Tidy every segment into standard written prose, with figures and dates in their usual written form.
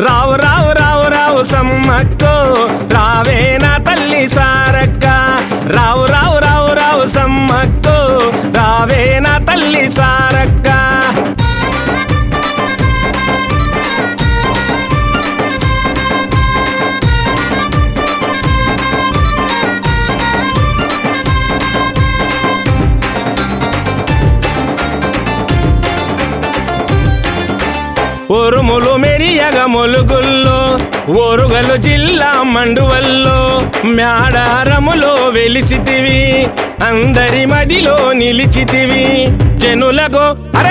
రావు రావు రావు రావు సమ్మక్కో రావే నా తల్లి సారక్క రావు రావు రావు రావు సమ్మక్కో రావే నా తల్లి సారక్క ఉరుములు మెరియగ మొలుగుల్లో ఓరుగలు జిల్లా మండువల్లో మ్యాడారములో వెలిసితివి అందరి మదిలో నిలిచితివి జనులకు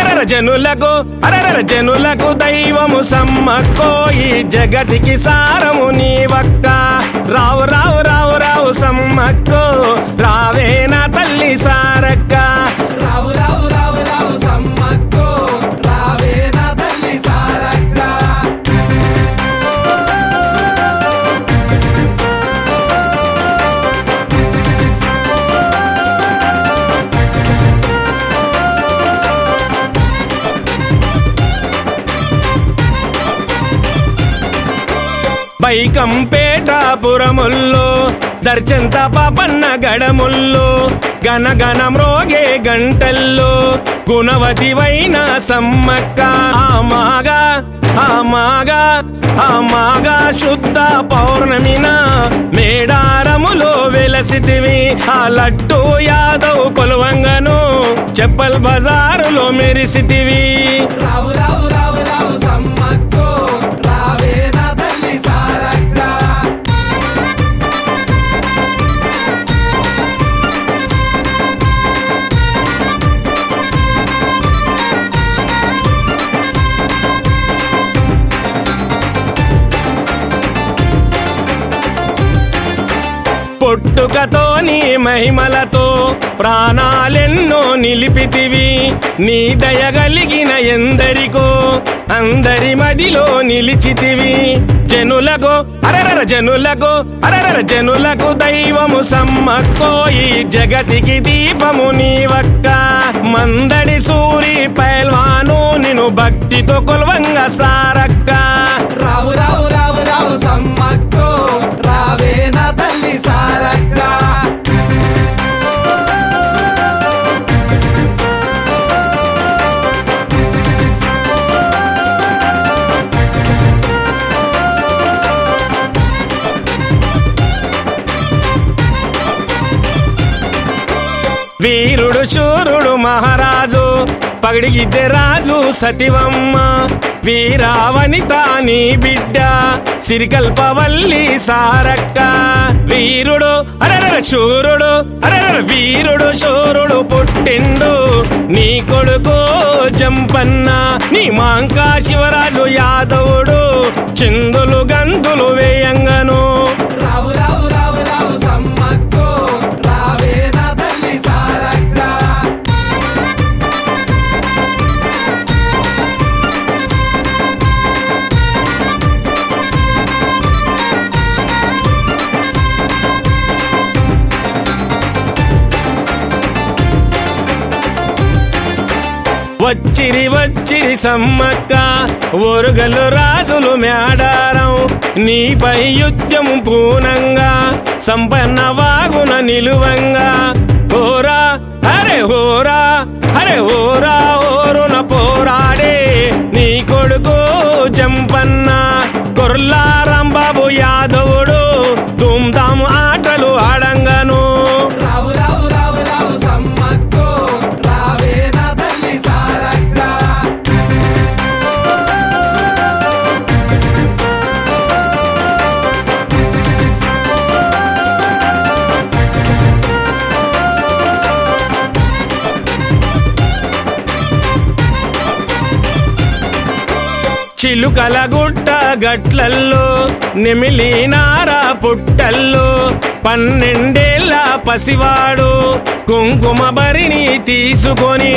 జనులకు దైవము సమ్మక్కో ఈ జగతికి సారము నీవక్క రావు రావు రావు రావు సమ్మక్కో రావే నా తల్లి సారక్క రావు రావు రావు రావు సమ్మక్కో రావే నా తల్లి సారక్క బైకంపేటాపురముల్లో దర్శంత పాపన్న గడముల్లో గనగన మ్రోగే గంటల్లో గుణవతివైన సమ్మక్క ఆమాగా శుద్ధ పౌర్ణమిన మేడారములో వెలసితివి ఆ లడ్డు యాదవ్ కొలువంగను చెప్పల్ బజారులో మెరిసితివి రావు రావు రావు రావు సమ్మక్కో రావే నా తల్లి సారక్క పుట్టుకతో నీ మహిమలతో ప్రాణాలెన్నో నిలిపితివి నీ దయగలిగిన ఎందరికో అందరి మదిలో నిలిచితివి జనులకు దైవము సమ్మక్కో ఈ జగతికి దీపము నీవక్క మందడి సూరి పైల్వాను నిన్ను భక్తితో కొల్వంగ సారక్క రావు రావు రావు రావు సమ్మక్కో రావే నా తల్లి సారక్క వీరుడు శూరుడు మహారాజు పగిడిగిద్దే రాజు సతివమ్మ వీరావనిత నీ బిడ్డ సిరికల్పవల్లి సారక్క వీరుడు శూరుడు పుట్టిండు నీ కొడుకు జంపన్న నీ మాంకా శివరాజు యాదవుడు చిందులు గంతులు వేయంగను రావు రావు రావు రావు సమ్మక్కో రావే నా తల్లి సారక్క వచ్చిరి సమ్మక్క ఓరుగల్లు రాజులు మేడారం నీపై యుద్ధం పూనంగా సంపన్న వాగున నిలువంగా ఓరున పోరాడే నీ కొడుకు జంపన్న కొర్లారాంబాబు యాదవుడు ధూమ్ధాము ఆటలు ఆడంగను రావు రావు రావు రావు సమ్మక్కో రావే నా తల్లి సారక్క చిలుకల గుట్ట గట్లల్లో నెమిలి నార పుట్టల్లో 12 పసివాడు కుంకుమ బరిని తీసుకొని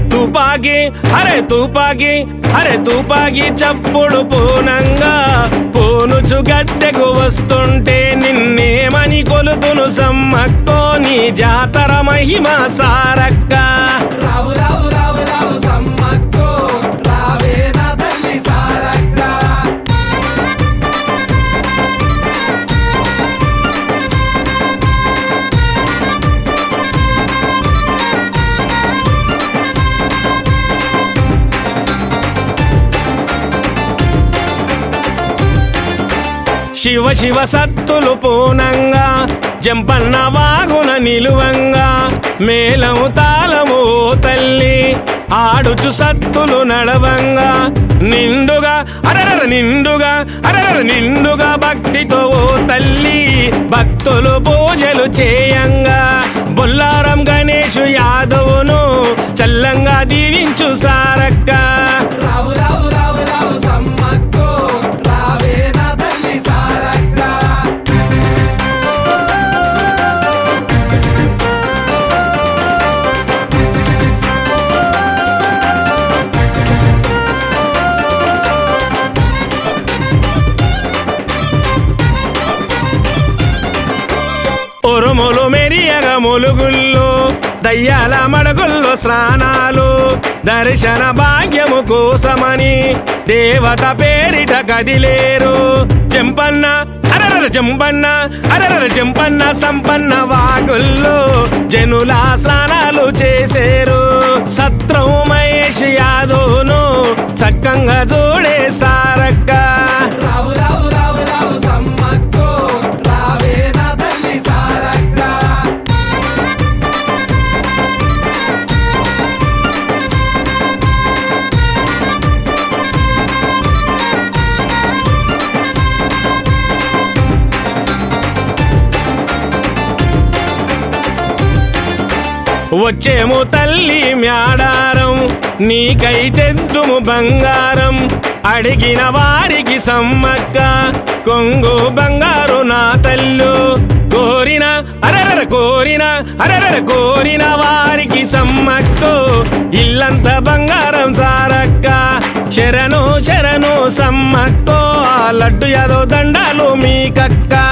తుపాకి చప్పుడు పూనంగా పోనుచు గద్దెకు వస్తుంటే నిన్నేమని కొలుతును సమ్మక్కో నీ జాతర మహిమ సారక్క రావు రావు రావు రావు సమ్మక్కో రావే నా తల్లి సారక్క శివ శివ సత్తులు పూనంగా జంపన్న వాగున నిలువంగా మేళము తాళము ఓ తల్లి ఆడుచు సత్తులు నడవంగా నిండుగా నిండుగా భక్తితో ఓ తల్లి భక్తులు పూజలు చేయంగా బొల్లారం గణేషు యాదవును చల్లంగా దీవించు సారక్క రావు రావు రావు రావు సమ్మక్కో రావే నా తల్లి సారక్క ఉరుములు మెరియగ ములుగుల్లో దయ్యాల మడుగుల్లో స్నానాలు దర్శన భాగ్యము కోసమని దేవత పేరిట కదిలేరు చెంపన్న చెంపన్న సంపన్న వాగుల్లో జనుల స్నానాలు చేసేరు సత్రం మహేష్ యాదవ్ను చక్కంగా చూడే సారక్క రావు రావు రావు రావు సమ్మక్కో రావే నా తల్లి సారక్క వచ్చేము తల్లి మ్యాడారం నీకై తెద్దుము బంగారం అడిగిన వారికి సమ్మక్క కొంగు బంగారు నా తల్లు కోరిన కోరిన వారికి సమ్మక్కో ఇల్లంత బంగారం సారక్క శరణు సమ్మక్కో ఆ లడ్డు యాదో దండాలు మీకక్క